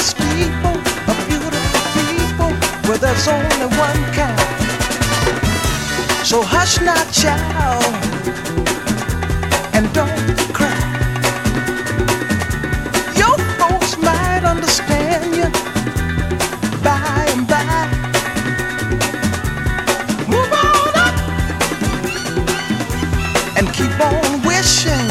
steeple of beautiful people where there's only one kind. So hush not, child, and don't cry. Your folks might understand you by and by. Move on up and keep on wishing